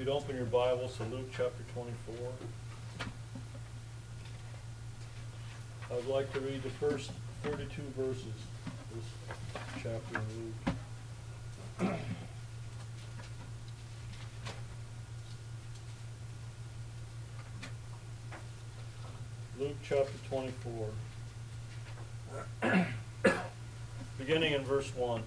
you'd open your Bibles to Luke chapter 24. I would like to read the first 32 verses of this chapter in Luke. Luke chapter 24. Beginning in verse 1.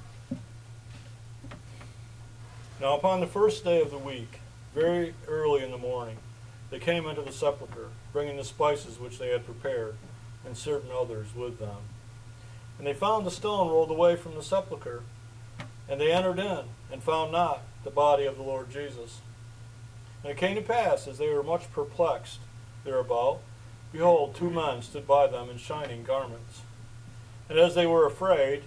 Now upon the first day of the week, very early in the morning, they came into the sepulchre, bringing the spices which they had prepared, and certain others with them. And they found the stone rolled away from the sepulchre, and they entered in, and found not the body of the Lord Jesus. And it came to pass, as they were much perplexed thereabout, behold, two men stood by them in shining garments. And as they were afraid,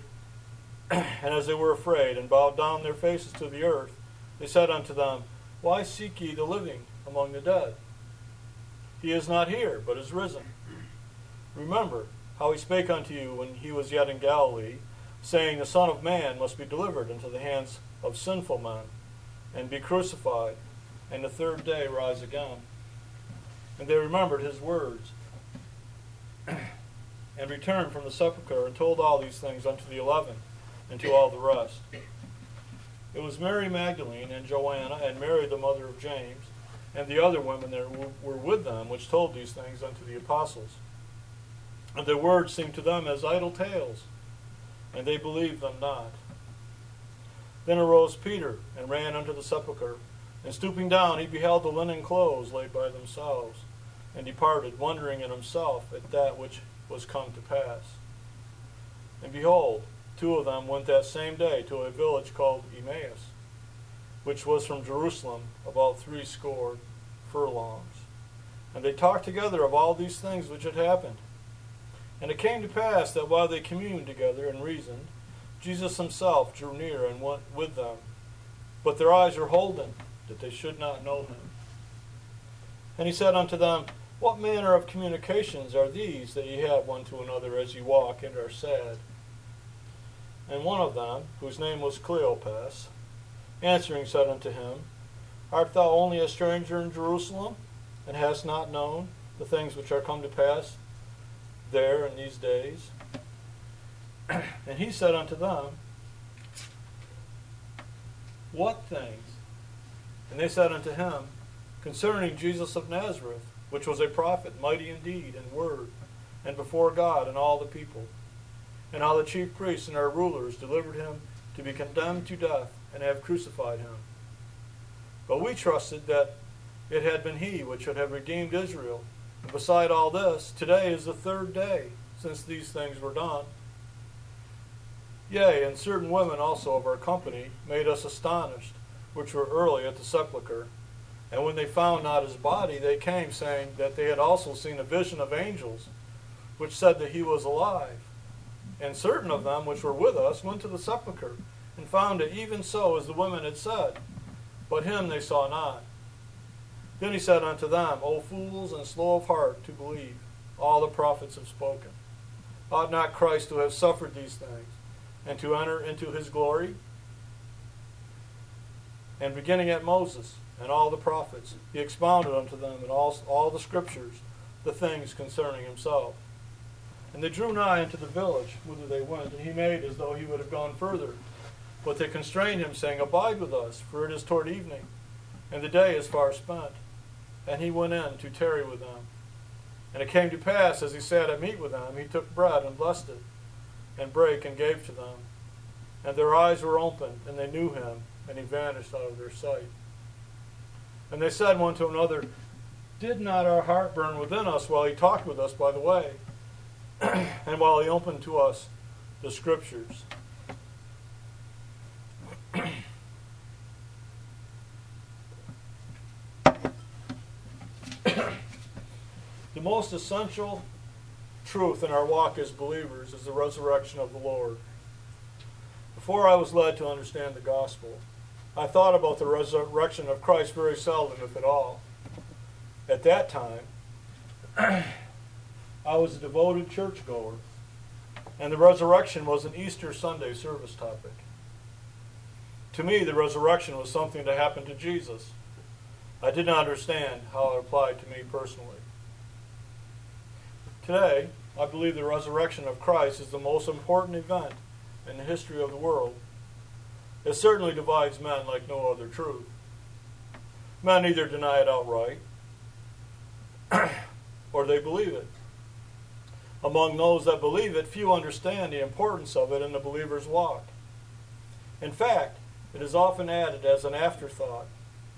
and bowed down their faces to the earth, they said unto them, Why seek ye the living among the dead? He is not here, but is risen. Remember how he spake unto you when he was yet in Galilee, saying, The Son of Man must be delivered into the hands of sinful men, and be crucified, and the third day rise again. And they remembered his words, and returned from the sepulchre, and told all these things unto the 11, and to all the rest. It was Mary Magdalene, and Joanna, and Mary the mother of James, and the other women that were with them, which told these things unto the apostles. And their words seemed to them as idle tales, and they believed them not. Then arose Peter, and ran unto the sepulchre, and stooping down, he beheld the linen clothes laid by themselves, and departed, wondering in himself at that which was come to pass. And behold, two of them went that same day to a village called Emmaus, which was from Jerusalem about 60 furlongs. And they talked together of all these things which had happened. And it came to pass that while they communed together and reasoned, Jesus himself drew near and went with them. But their eyes were holden, that they should not know him. And he said unto them, What manner of communications are these that ye have one to another as ye walk and are sad? And one of them, whose name was Cleopas, answering said unto him, Art thou only a stranger in Jerusalem, and hast not known the things which are come to pass there in these days? And he said unto them, What things? And they said unto him, Concerning Jesus of Nazareth, which was a prophet, mighty in deed and word, and before God and all the people, and how the chief priests and our rulers delivered him to be condemned to death, and have crucified him. But we trusted that it had been he which should have redeemed Israel. And beside all this, today is the third day since these things were done. Yea, and certain women also of our company made us astonished, which were early at the sepulchre. And when they found not his body, they came, saying that they had also seen a vision of angels, which said that he was alive. And certain of them which were with us went to the sepulchre, and found it even so as the women had said, but him they saw not. Then he said unto them, O fools, and slow of heart to believe all the prophets have spoken. Ought not Christ to have suffered these things, and to enter into his glory? And beginning at Moses and all the prophets, he expounded unto them in all the scriptures the things concerning himself. And they drew nigh unto the village whither they went, and he made as though he would have gone further. But they constrained him, saying, Abide with us, for it is toward evening, and the day is far spent. And he went in to tarry with them. And it came to pass, as he sat at meat with them, he took bread and blessed it, and brake and gave to them. And their eyes were opened, and they knew him, and he vanished out of their sight. And they said one to another, Did not our heart burn within us while he talked with us by the way, and while he opened to us the scriptures? The most essential truth in our walk as believers is the resurrection of the Lord. Before I was led to understand the gospel, I thought about the resurrection of Christ very seldom, if at all. At that time, I was a devoted churchgoer, and the resurrection was an Easter Sunday service topic. To me, the resurrection was something that happened to Jesus, I did not understand how it applied to me personally. Today, I believe the resurrection of Christ is the most important event in the history of the world. It certainly divides men like no other truth. Men either deny it outright or they believe it. Among those that believe it, few understand the importance of it in the believer's walk. In fact, it is often added as an afterthought,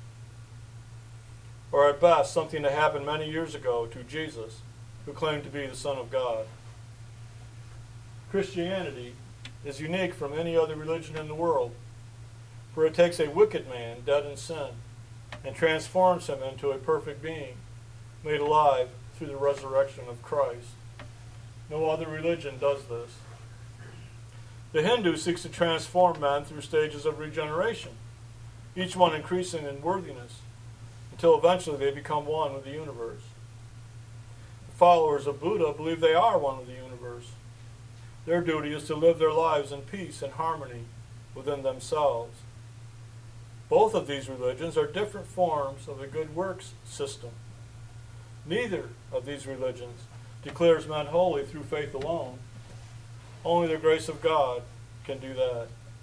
or at best something that happened many years ago to Jesus, who claimed to be the Son of God. Christianity is unique from any other religion in the world, for it takes a wicked man dead in sin and transforms him into a perfect being, made alive through the resurrection of Christ. No other religion does this. The Hindu seeks to transform man through stages of regeneration, each one increasing in worthiness, until eventually they become one with the universe. The followers of Buddha believe they are one with the universe. Their duty is to live their lives in peace and harmony within themselves. Both of these religions are different forms of a good works system. Neither of these religions declares man holy through faith alone. Only the grace of God can do that.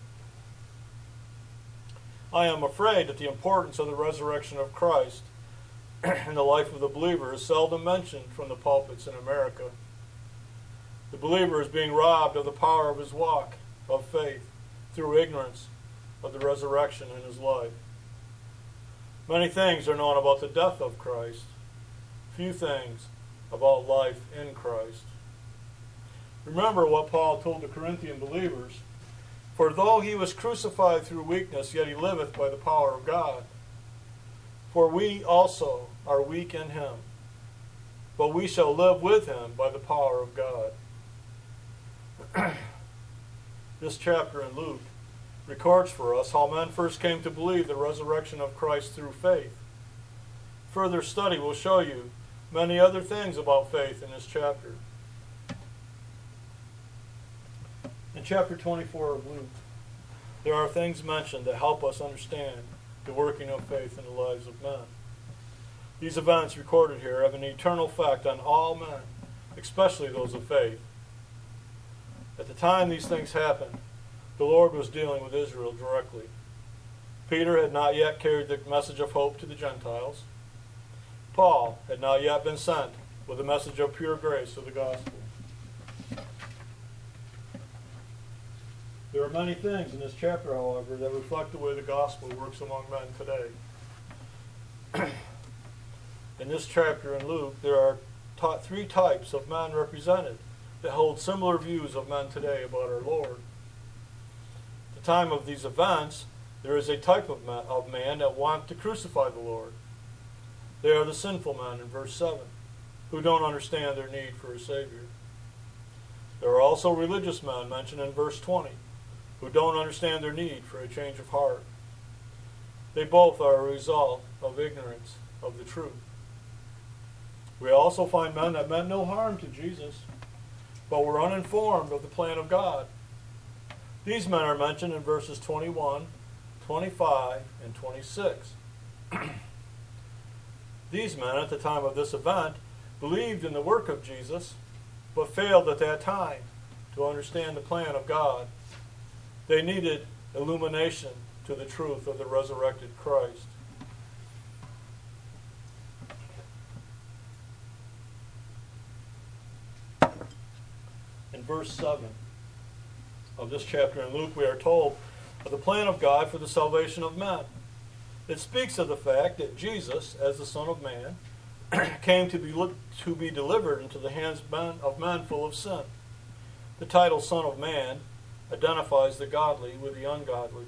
I am afraid that the importance of the resurrection of Christ in the life of the believer is seldom mentioned from the pulpits in America. The believer is being robbed of the power of his walk of faith through ignorance of the resurrection in his life. Many things are known about the death of Christ, few things about life in Christ. Remember what Paul told the Corinthian believers, "For though he was crucified through weakness, yet he liveth by the power of God. For we also are weak in him, but we shall live with him by the power of God." This chapter in Luke records for us how men first came to believe the resurrection of Christ through faith. Further study will show you many other things about faith in this chapter. In chapter 24 of Luke, there are things mentioned that help us understand the working of faith in the lives of men. These events recorded here have an eternal effect on all men, especially those of faith. At the time these things happened, the Lord was dealing with Israel directly. Peter had not yet carried the message of hope to the Gentiles. Paul had not yet been sent with the message of pure grace of the gospel. There are many things in this chapter, however, that reflect the way the gospel works among men today. In this chapter in Luke, there are three types of men represented that hold similar views of men today about our Lord. At the time of these events, there is a type of man that want to crucify the Lord. They are the sinful men in verse 7, who don't understand their need for a Savior. There are also religious men mentioned in verse 20, who don't understand their need for a change of heart. They both are a result of ignorance of the truth. We also find men that meant no harm to Jesus, but were uninformed of the plan of God. These men are mentioned in verses 21, 25, and 26. These men, at the time of this event, believed in the work of Jesus, but failed at that time to understand the plan of God. They needed illumination to the truth of the resurrected Christ. In verse 7 of this chapter in Luke, we are told of the plan of God for the salvation of men. It speaks of the fact that Jesus, as the Son of Man, came to be delivered into the hands of men full of sin. The title Son of Man identifies the godly with the ungodly.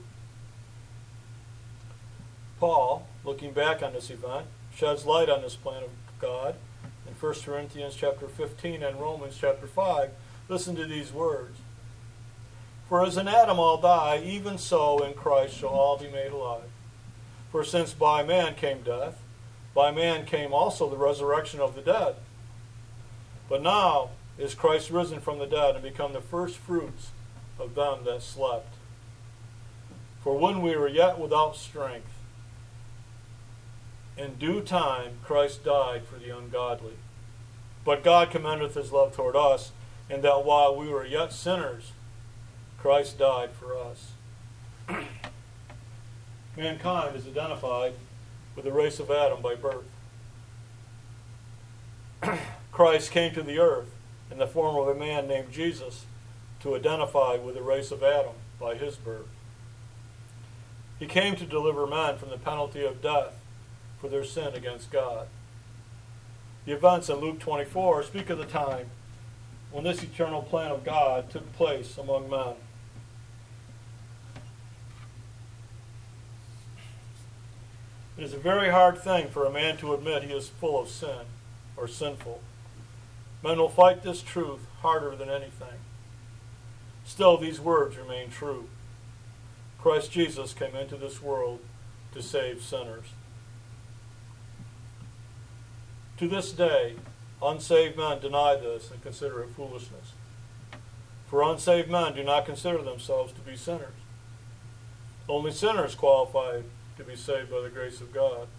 Paul, looking back on this event, sheds light on this plan of God in 1 Corinthians chapter 15 and Romans chapter 5. Listen to these words. "For as in Adam all die, even so in Christ shall all be made alive. For since by man came death, by man came also the resurrection of the dead. But now is Christ risen from the dead and become the first fruits of them that slept. For when we were yet without strength, In due time Christ died for the ungodly. But God commendeth his love toward us, in that while we were yet sinners, Christ died for us. Mankind is identified with the race of Adam by birth. Christ came to the earth in the form of a man named Jesus to identify with the race of Adam by his birth. He came to deliver men from the penalty of death for their sin against God. The events in Luke 24 speak of the time when this eternal plan of God took place among men. It is a very hard thing for a man to admit he is full of sin or sinful. Men will fight this truth harder than anything. Still, these words remain true. Christ Jesus came into this world to save sinners. To this day, unsaved men deny this and consider it foolishness. For unsaved men do not consider themselves to be sinners. Only sinners qualify to be saved by the grace of God.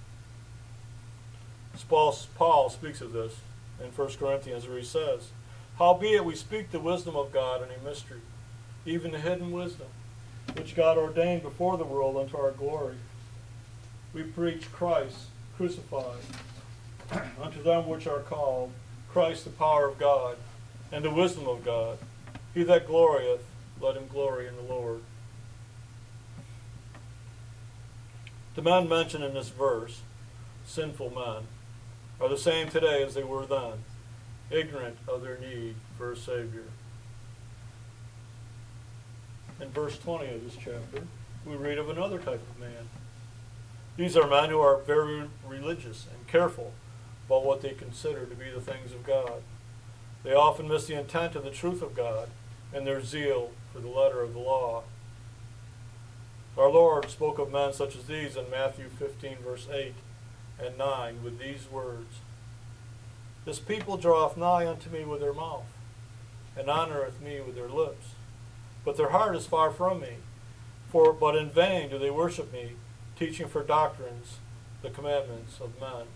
Paul speaks of this in 1 Corinthians, where he says, "Howbeit we speak the wisdom of God in a mystery, even the hidden wisdom, which God ordained before the world unto our glory. We preach Christ crucified, unto them which are called, Christ the power of God, and the wisdom of God. He that glorieth, let him glory in the Lord." The men mentioned in this verse, sinful men, are the same today as they were then, ignorant of their need for a Savior. In verse 20 of this chapter, we read of another type of man. These are men who are very religious and careful about what they consider to be the things of God. They often miss the intent of the truth of God and their zeal for the letter of the law. Our Lord spoke of men such as these in Matthew 15, verse 8 and 9, with these words, "This people draweth nigh unto me with their mouth, and honoreth me with their lips. But their heart is far from me. But in vain do they worship me, teaching for doctrines the commandments of men."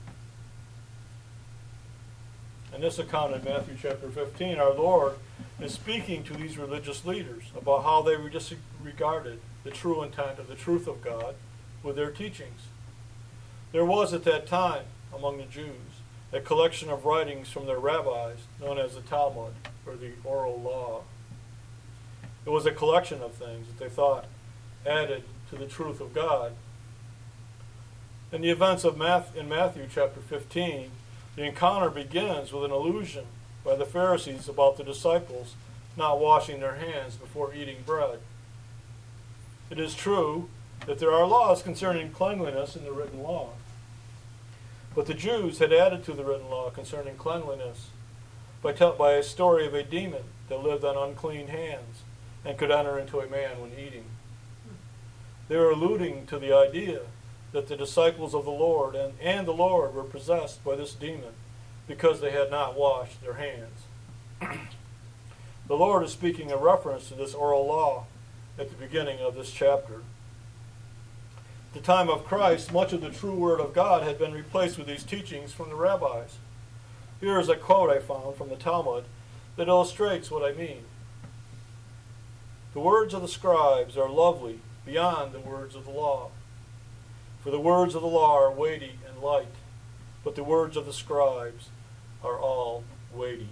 In this account in Matthew chapter 15, our Lord is speaking to these religious leaders about how they disregarded the true intent of the truth of God with their teachings. There was at that time, among the Jews, a collection of writings from their rabbis known as the Talmud, or the oral law. It was a collection of things that they thought added to the truth of God. In the events of in Matthew chapter 15, the encounter begins with an allusion by the Pharisees about the disciples not washing their hands before eating bread. It is true that there are laws concerning cleanliness in the written law, but the Jews had added to the written law concerning cleanliness by a story of a demon that lived on unclean hands and could enter into a man when eating. They were alluding to the idea that the disciples of the Lord and the Lord were possessed by this demon because they had not washed their hands. The Lord is speaking in reference to this oral law at the beginning of this chapter. At the time of Christ, much of the true word of God had been replaced with these teachings from the rabbis. Here is a quote I found from the Talmud that illustrates what I mean. "The words of the scribes are lovely beyond the words of the law. For the words of the law are weighty and light, but the words of the scribes are all weighty."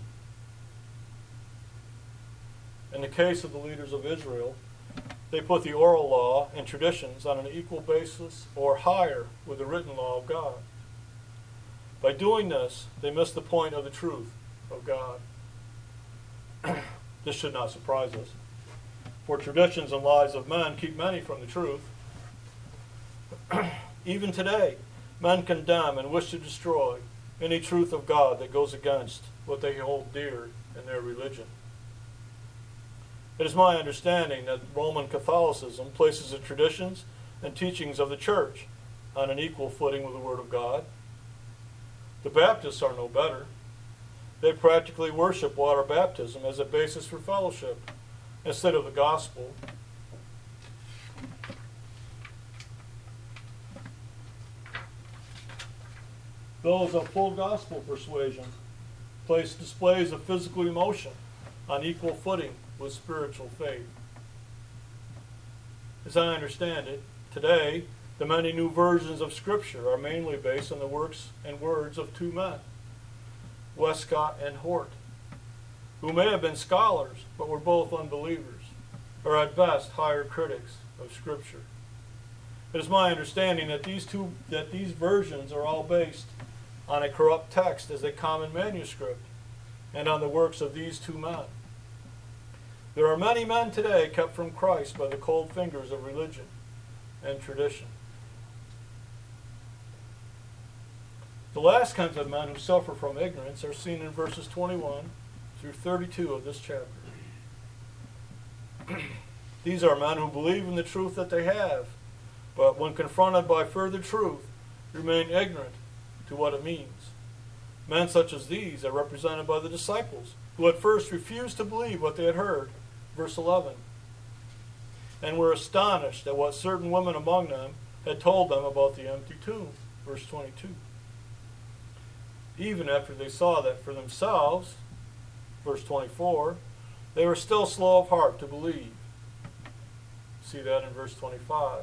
In the case of the leaders of Israel, they put the oral law and traditions on an equal basis or higher with the written law of God. By doing this, they missed the point of the truth of God. This should not surprise us, for traditions and lies of men keep many from the truth. Even today, men condemn and wish to destroy any truth of God that goes against what they hold dear in their religion. It is my understanding that Roman Catholicism places the traditions and teachings of the Church on an equal footing with the Word of God. The Baptists are no better. They practically worship water baptism as a basis for fellowship instead of the gospel. Those of full gospel persuasion place displays of physical emotion on equal footing with spiritual faith. As I understand it, today, the many new versions of Scripture are mainly based on the works and words of two men, Westcott and Hort, who may have been scholars, but were both unbelievers, or at best higher critics of Scripture. It is my understanding that these versions are all based on a corrupt text as a common manuscript, and on the works of these two men. There are many men today kept from Christ by the cold fingers of religion and tradition. The last kinds of men who suffer from ignorance are seen in verses 21 through 32 of this chapter. These are men who believe in the truth that they have, but when confronted by further truth, remain ignorant to what it means. Men such as these are represented by the disciples, who at first refused to believe what they had heard, verse 11, and were astonished at what certain women among them had told them about the empty tomb, verse 22. Even after they saw that for themselves, verse 24, they were still slow of heart to believe. See that in verse 25.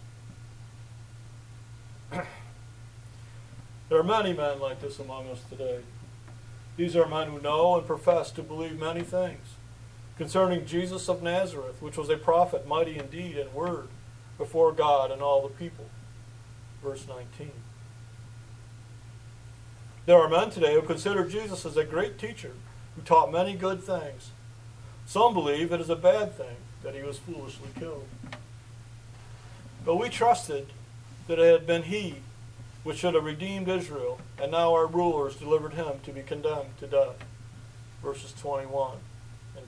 There are many men like this among us today. These are men who know and profess to believe many things concerning Jesus of Nazareth, which was a prophet, mighty in deed and word before God and all the people. Verse 19. There are men today who consider Jesus as a great teacher who taught many good things. Some believe it is a bad thing that he was foolishly killed. But we trusted that it had been he which should have redeemed Israel, and now our rulers delivered him to be condemned to death. Verses 21 and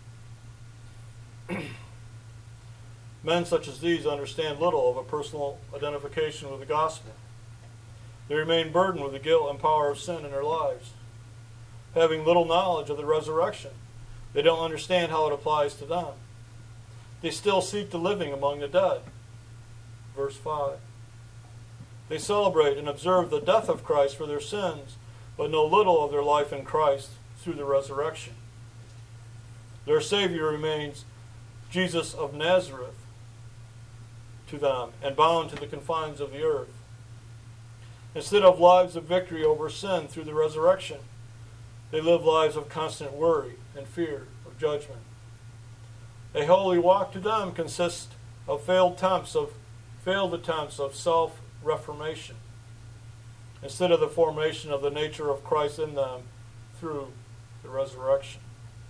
20. Men such as these understand little of a personal identification with the gospel. They remain burdened with the guilt and power of sin in their lives. Having little knowledge of the resurrection, they don't understand how it applies to them. They still seek the living among the dead. Verse 5. They celebrate and observe the death of Christ for their sins, but know little of their life in Christ through the resurrection. Their Savior remains Jesus of Nazareth to them, and bound to the confines of the earth. Instead of lives of victory over sin through the resurrection, they live lives of constant worry and fear of judgment. A holy walk to them consists of failed attempts of self-reformation, instead of the formation of the nature of Christ in them through the resurrection.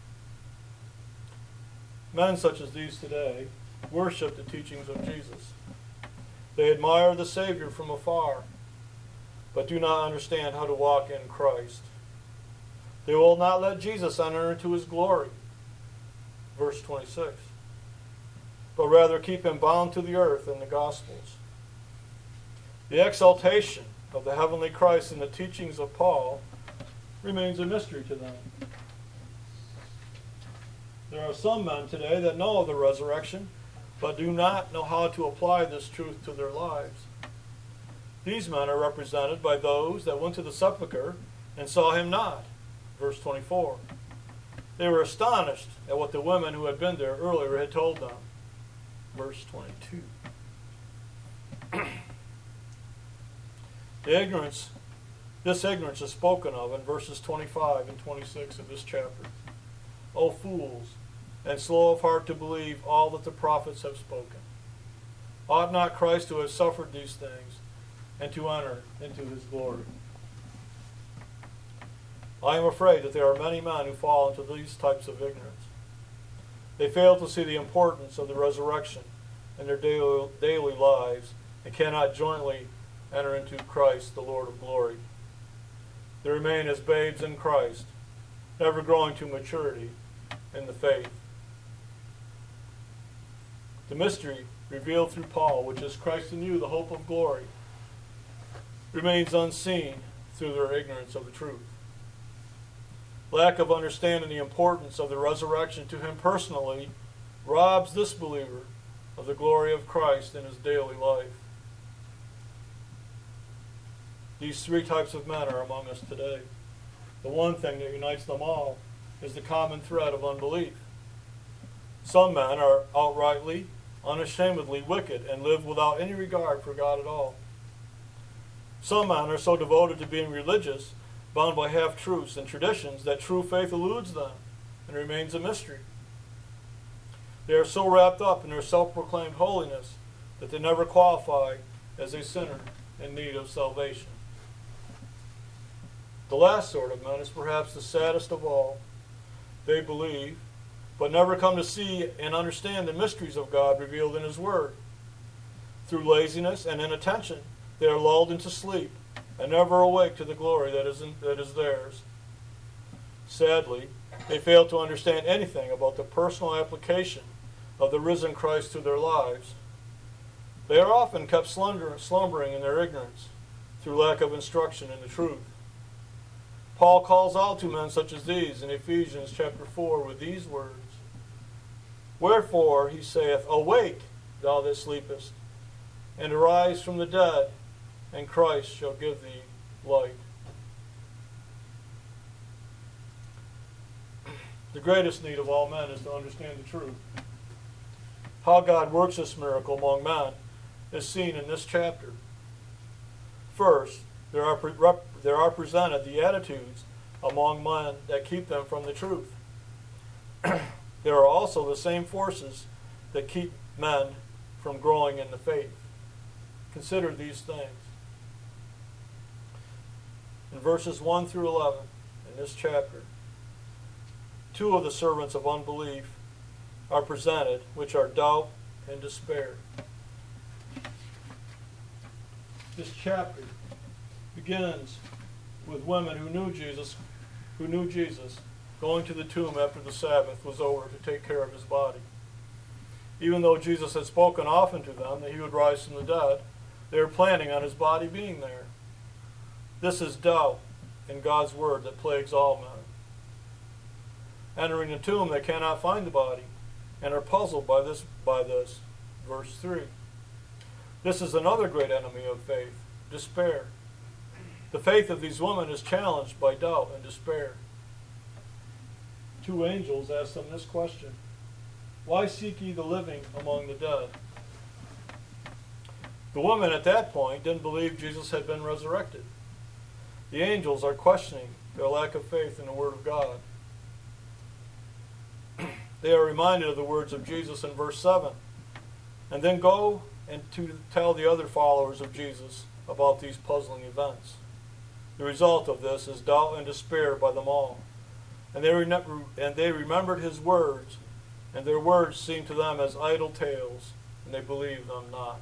Men such as these today worship the teachings of Jesus. They admire the Savior from afar, but do not understand how to walk in Christ. They will not let Jesus enter into his glory, verse 26, but rather keep him bound to the earth in the Gospels. The exaltation of the heavenly Christ in the teachings of Paul remains a mystery to them. There are some men today that know of the resurrection, but do not know how to apply this truth to their lives. These men are represented by those that went to the sepulchre and saw him not, verse 24. They were astonished at what the women who had been there earlier had told them, verse 22. This ignorance is spoken of in verses 25 and 26 of this chapter. O fools, and slow of heart to believe all that the prophets have spoken. Ought not Christ to have suffered these things and to enter into his glory? I am afraid that there are many men who fall into these types of ignorance. They fail to see the importance of the resurrection in their daily lives and cannot jointly enter into Christ, the Lord of glory. They remain as babes in Christ, never growing to maturity in the faith. The mystery revealed through Paul, which is Christ in you, the hope of glory, remains unseen through their ignorance of the truth. Lack of understanding the importance of the resurrection to him personally robs this believer of the glory of Christ in his daily life. These three types of men are among us today. The one thing that unites them all is the common thread of unbelief. Some men are outrightly, unashamedly wicked and live without any regard for God at all. Some men are so devoted to being religious, bound by half-truths and traditions, that true faith eludes them and remains a mystery. They are so wrapped up in their self-proclaimed holiness that they never qualify as a sinner in need of salvation. The last sort of men is perhaps the saddest of all. They believe, but never come to see and understand the mysteries of God revealed in His Word. Through laziness and inattention, they are lulled into sleep and never awake to the glory that is theirs. Sadly, they fail to understand anything about the personal application of the risen Christ to their lives. They are often kept slumbering in their ignorance through lack of instruction in the truth. Paul calls out to men such as these in Ephesians chapter 4 with these words, "Wherefore, he saith, Awake, thou that sleepest, and arise from the dead, and Christ shall give thee light." The greatest need of all men is to understand the truth. How God works this miracle among men is seen in this chapter. First, there are presented the attitudes among men that keep them from the truth. There are also the same forces that keep men from growing in the faith. Consider these things. In verses 1 through 11 in this chapter, two of the servants of unbelief are presented, which are doubt and despair. This chapter begins with women who knew Jesus going to the tomb after the Sabbath was over to take care of his body. Even though Jesus had spoken often to them that he would rise from the dead, they were planning on his body being there. This is doubt in God's word that plagues all men. Entering the tomb, they cannot find the body and are puzzled by this. Verse 3. This is another great enemy of faith, despair. The faith of these women is challenged by doubt and despair. Two angels asked them this question: "Why seek ye the living among the dead?" The women at that point didn't believe Jesus had been resurrected. The angels are questioning their lack of faith in the Word of God. They are reminded of the words of Jesus in verse 7, and then go and to tell the other followers of Jesus about these puzzling events. The result of this is doubt and despair by them all. And they remembered his words, and their words seemed to them as idle tales, and they believed them not.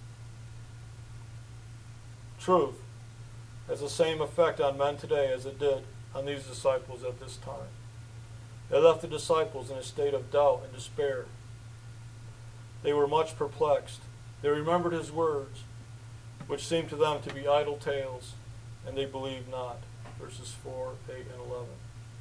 Truth has the same effect on men today as it did on these disciples at this time. They left the disciples in a state of doubt and despair. They were much perplexed. They remembered his words, which seemed to them to be idle tales, and they believed not. Verses 4, 8, and 11.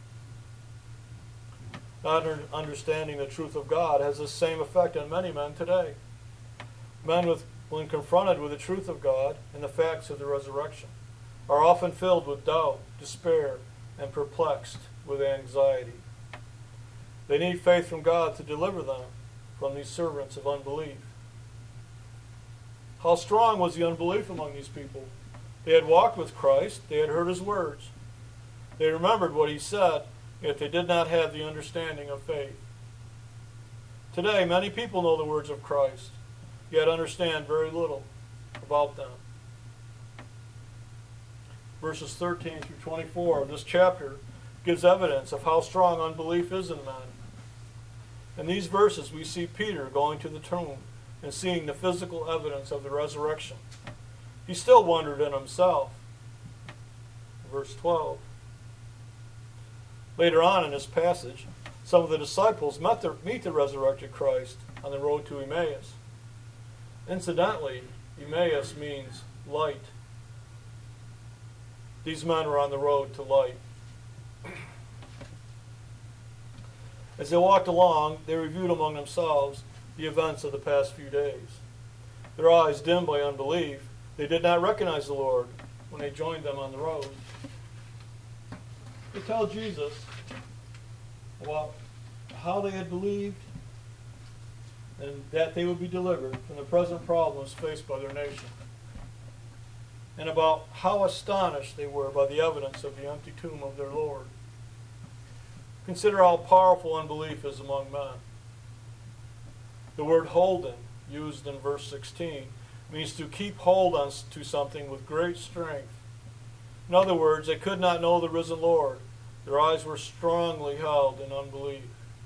Not understanding the truth of God has the same effect on many men today. Men, when confronted with the truth of God and the facts of the resurrection, are often filled with doubt, despair, and perplexed with anxiety. They need faith from God to deliver them from these servants of unbelief. How strong was the unbelief among these people? They had walked with Christ. They had heard his words. They remembered what he said, yet they did not have the understanding of faith. Today, many people know the words of Christ, yet understand very little about them. Verses 13 through 24 of this chapter gives evidence of how strong unbelief is in men. In these verses, we see Peter going to the tomb and seeing the physical evidence of the resurrection. He still wondered in himself. Verse 12. Later on in this passage, some of the disciples meet the resurrected Christ on the road to Emmaus. Incidentally, Emmaus means light. These men were on the road to light. As they walked along, they reviewed among themselves the events of the past few days. Their eyes dimmed by unbelief, they did not recognize the Lord, when they joined them on the road. They tell Jesus about how they had believed and that they would be delivered from the present problems faced by their nation, and about how astonished they were by the evidence of the empty tomb of their Lord. Consider how powerful unbelief is among men. The word holden, used in verse 16, means to keep hold on to something with great strength. In other words, they could not know the risen Lord. Their eyes were strongly held in unbelief.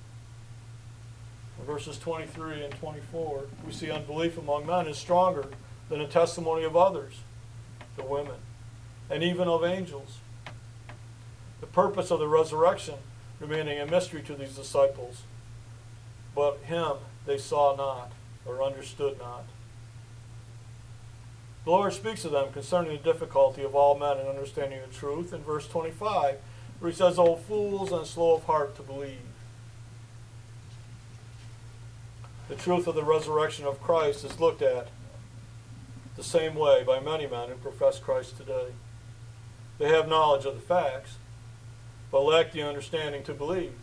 In verses 23 and 24, we see unbelief among men is stronger than the testimony of others, the women, and even of angels. The purpose of the resurrection remaining a mystery to these disciples, but him they saw not or understood not. The Lord speaks to them concerning the difficulty of all men in understanding the truth in verse 25, where he says, "O fools and slow of heart to believe." The truth of the resurrection of Christ is looked at the same way by many men who profess Christ today. They have knowledge of the facts, but lack the understanding to believe.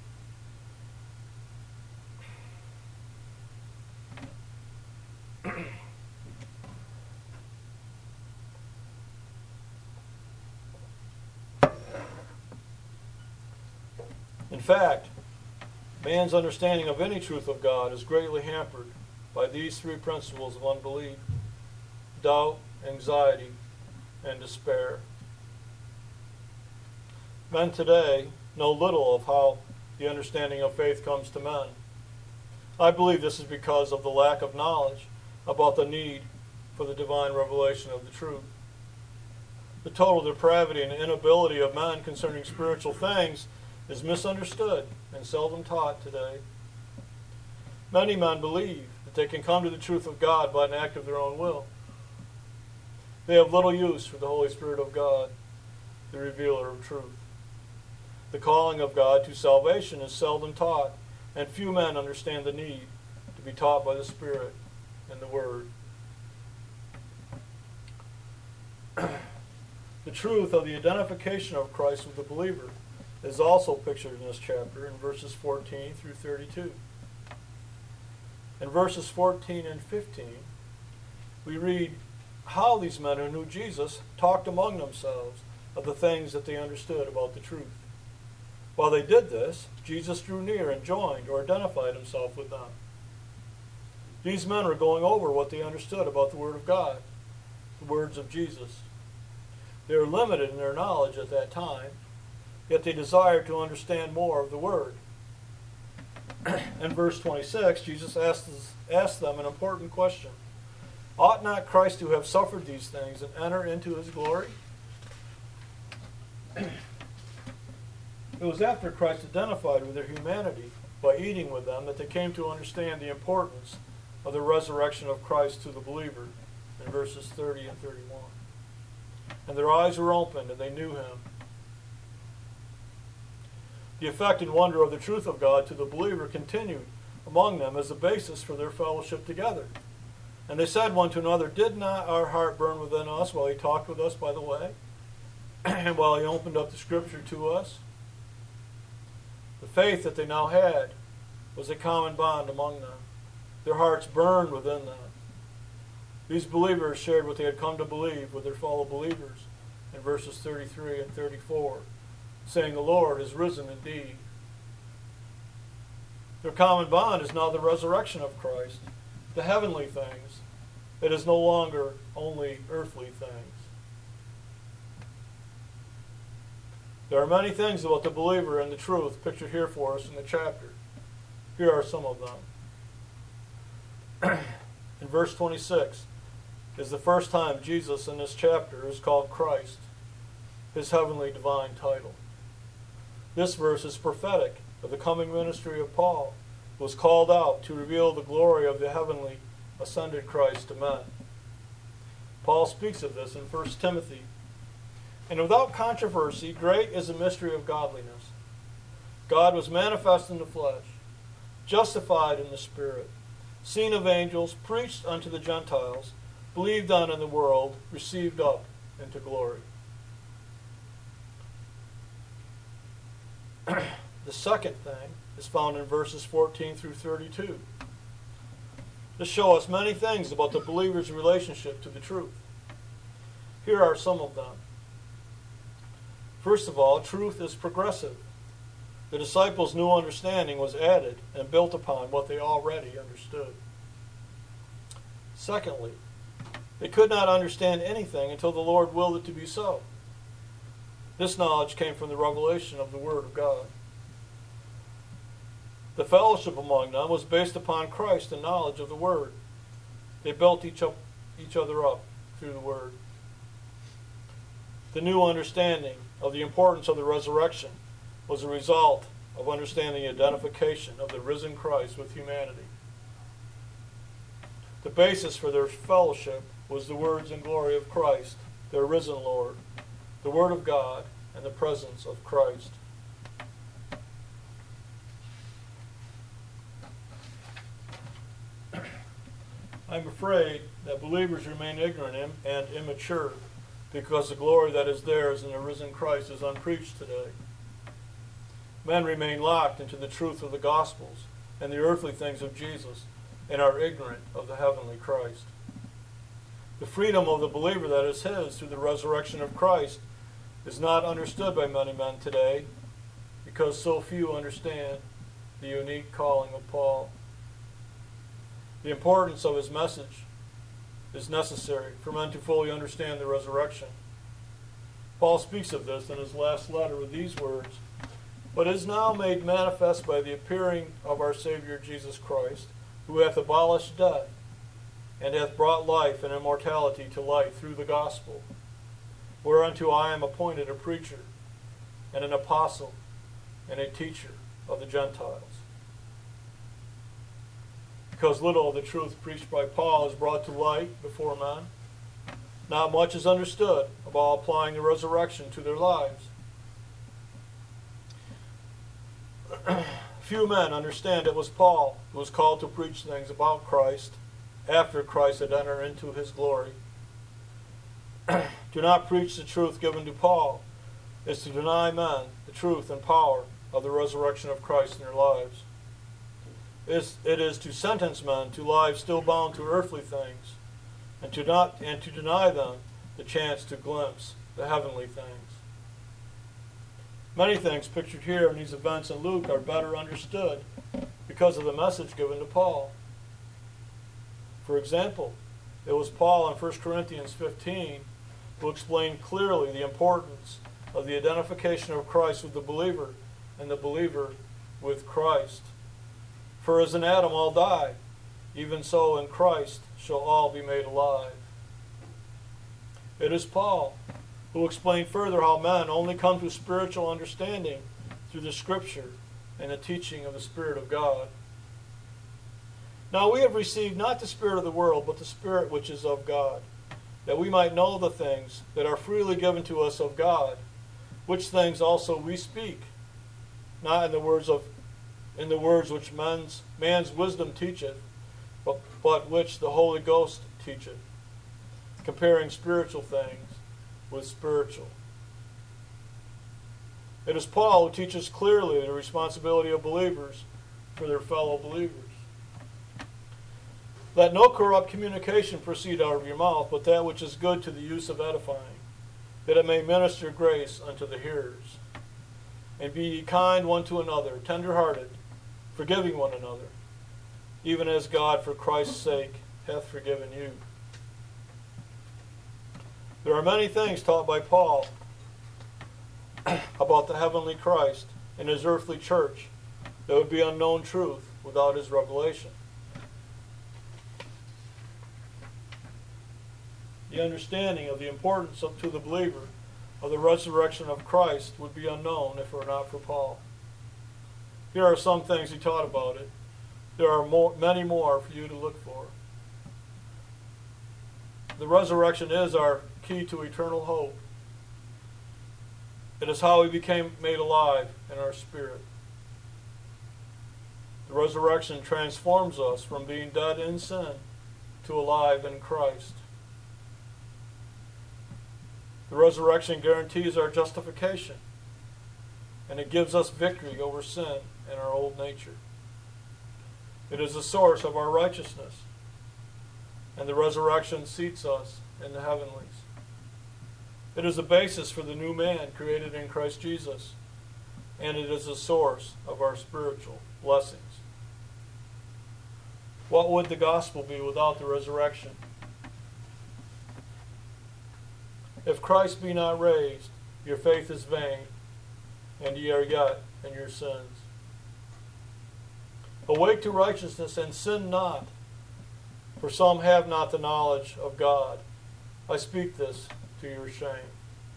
In fact, man's understanding of any truth of God is greatly hampered by these three principles of unbelief: doubt, anxiety, and despair. Men today know little of how the understanding of faith comes to men. I believe this is because of the lack of knowledge about the need for the divine revelation of the truth. The total depravity and inability of men concerning spiritual things is misunderstood and seldom taught today. Many men believe that they can come to the truth of God by an act of their own will. They have little use for the Holy Spirit of God, the revealer of truth. The calling of God to salvation is seldom taught, and few men understand the need to be taught by the Spirit and the Word. The truth of the identification of Christ with the believer is also pictured in this chapter in verses 14 through 32. In verses 14 and 15, we read how these men who knew Jesus talked among themselves of the things that they understood about the truth. While they did this, Jesus drew near and joined or identified himself with them. These men were going over what they understood about the Word of God, the words of Jesus. They were limited in their knowledge at that time, yet they desired to understand more of the Word. In verse 26, Jesus asked them an important question. Ought not Christ to have suffered these things and enter into his glory? It was after Christ identified with their humanity by eating with them that they came to understand the importance of the resurrection of Christ to the believer in verses 30 and 31. And their eyes were opened and they knew him. The effect and wonder of the truth of God to the believer continued among them as a basis for their fellowship together. And they said one to another, "Did not our heart burn within us while he talked with us by the way, and while he opened up the Scripture to us?" The faith that they now had was a common bond among them. Their hearts burned within them. These believers shared what they had come to believe with their fellow believers in verses 33 and 34, saying, "The Lord is risen indeed." Their common bond is now the resurrection of Christ, the heavenly things. It is no longer only earthly things. There are many things about the believer and the truth pictured here for us in the chapter. Here are some of them. In verse 26 is the first time Jesus in this chapter is called Christ, his heavenly divine title. This verse is prophetic of the coming ministry of Paul, who was called out to reveal the glory of the heavenly ascended Christ to men. Paul speaks of this in 1 Timothy. "And without controversy, great is the mystery of godliness. God was manifest in the flesh, justified in the Spirit, seen of angels, preached unto the Gentiles, believed on in the world, received up into glory. The second thing is found in verses 14 through 32. This show us many things about the believer's relationship to the truth. Here are some of them. First of all, truth is progressive. The disciples' new understanding was added and built upon what they already understood. Secondly, they could not understand anything until the Lord willed it to be so. This knowledge came from the revelation of the Word of God. The fellowship among them was based upon Christ and knowledge of the Word. They built each other up through the Word. The new understanding of the importance of the resurrection was a result of understanding the identification of the risen Christ with humanity. The basis for their fellowship was the words and glory of Christ, their risen Lord, the Word of God, and the presence of Christ. I'm afraid that believers remain ignorant and immature because the glory that is theirs in the risen Christ is unpreached today. Men remain locked into the truth of the Gospels and the earthly things of Jesus and are ignorant of the heavenly Christ. The freedom of the believer that is his through the resurrection of Christ is not understood by many men today because so few understand the unique calling of Paul. The importance of his message is necessary for men to fully understand the resurrection. Paul speaks of this in his last letter with these words, "But is now made manifest by the appearing of our Savior Jesus Christ, who hath abolished death, and hath brought life and immortality to light through the gospel, whereunto I am appointed a preacher, and an apostle, and a teacher of the Gentiles." Because little of the truth preached by Paul is brought to light before men, not much is understood about applying the resurrection to their lives. Few men understand it was Paul who was called to preach things about Christ after Christ had entered into his glory. Do not preach the truth given to Paul is to deny men the truth and power of the resurrection of Christ in their lives. It is to sentence men to lives still bound to earthly things, and to deny them the chance to glimpse the heavenly things. Many things pictured here in these events in Luke are better understood because of the message given to Paul. For example, it was Paul in 1 Corinthians 15 who explained clearly the importance of the identification of Christ with the believer and the believer with Christ. For as in Adam all die, even so in Christ shall all be made alive. It is Paul who explained further how men only come to spiritual understanding through the Scripture and the teaching of the Spirit of God. Now we have received not the spirit of the world, but the Spirit which is of God, that we might know the things that are freely given to us of God, which things also we speak, not in the words which man's wisdom teacheth, but which the Holy Ghost teacheth, comparing spiritual things with spiritual. It is Paul who teaches clearly the responsibility of believers for their fellow believers. Let no corrupt communication proceed out of your mouth, but that which is good to the use of edifying, that it may minister grace unto the hearers. And be ye kind one to another, tender-hearted, forgiving one another, even as God for Christ's sake hath forgiven you. There are many things taught by Paul about the heavenly Christ and his earthly church that would be unknown truth without his revelation. The understanding of the importance to the believer of the resurrection of Christ would be unknown if it were not for Paul. Here are some things he taught about it. There are many more for you to look for. The resurrection is our key to eternal hope. It is how we became made alive in our spirit. The resurrection transforms us from being dead in sin to alive in Christ. The resurrection guarantees our justification, and it gives us victory over sin and our old nature. It is the source of our righteousness, and the resurrection seats us in the heavenlies. It is the basis for the new man created in Christ Jesus, and it is the source of our spiritual blessings. What would the gospel be without the resurrection? If Christ be not raised, your faith is vain, and ye are yet in your sins. Awake to righteousness and sin not, for some have not the knowledge of God. I speak this to your shame.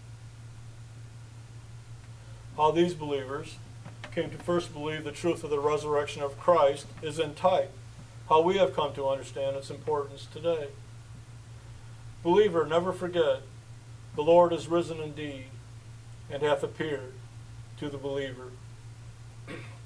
How these believers came to first believe the truth of the resurrection of Christ is in type how we have come to understand its importance today. Believer, never forget, the Lord is risen indeed, and hath appeared to the believer.